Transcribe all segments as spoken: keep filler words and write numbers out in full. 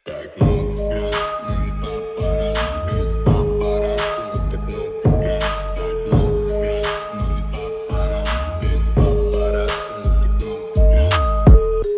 Так много грязи, но не папарацци, без папарацци. Вот так много грязи, так много грязи, но не папарацци, без папарацци. Вот так много грязи.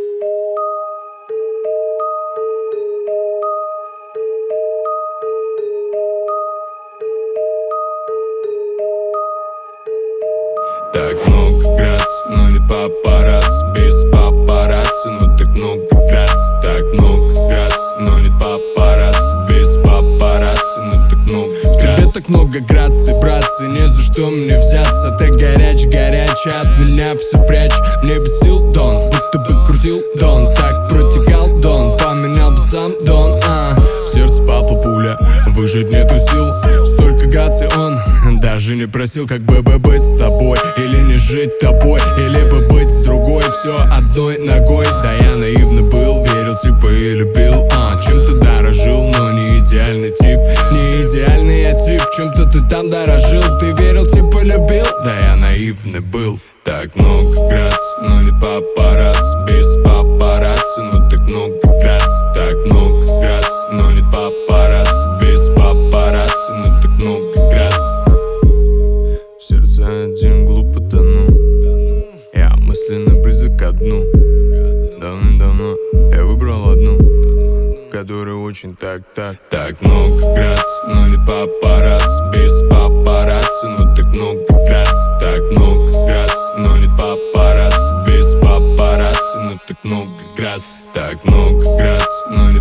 Так много грязи, но не папарацци, без папарацци. Но так много грязи, так много грязи, но не папарацци, без папарацци. Но так много грязи. В тебе так много грации, братцы, не за что мне взяться. Ты горяч, горячий, от меня все прячь. Мне бы сил дон, будто бы крутил дон. Так протекал дон, поменял бы сам дон, а в сердце папа пуля, выжить нету сил. Столько грации он даже не просил. Как бы бы быть с тобой, или не жить тобой, или бы быть с другой. Все одной ногой, да я наивно был, верил типа и любил, а чем-то дорожил, но не идеальный тип. Не идеальный я тип, чем-то ты там дорожил. Ты верил типа любил, да я наивный был. Так много грации, но не папарацци, без папарацци. Но так много грации, так много грации, но не папарацци, без папарацци. Но так много грации. В сердце один глупо тону, я мысленно близок ко дну. Давным-давно я выбрал одну, которая очень так-так. Так много грации, но не папарацци, без папарацци. Но так много грации, так много грации, но не папарацци, без папарацци. Но так много грации, так много грации, но не